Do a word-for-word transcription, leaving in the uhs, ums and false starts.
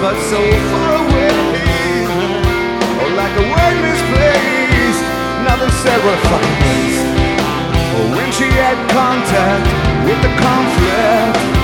but so far away. Oh, like a word misplaced. Nothing said what fucking waste. Oh, when she had contact with the conflict.